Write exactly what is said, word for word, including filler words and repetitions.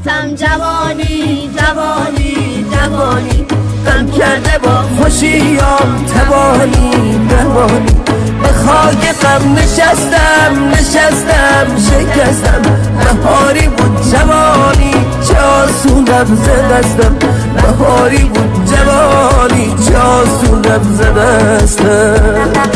حسرتم جوانی جوانی جوانی غم کرده با خوشیام تبانی نبانی به خاک غم نشستم نشستم شکستم بهاری بود جوانی چه آسونم ز دستم بهاری بود جوانی چه آسونم ز دستم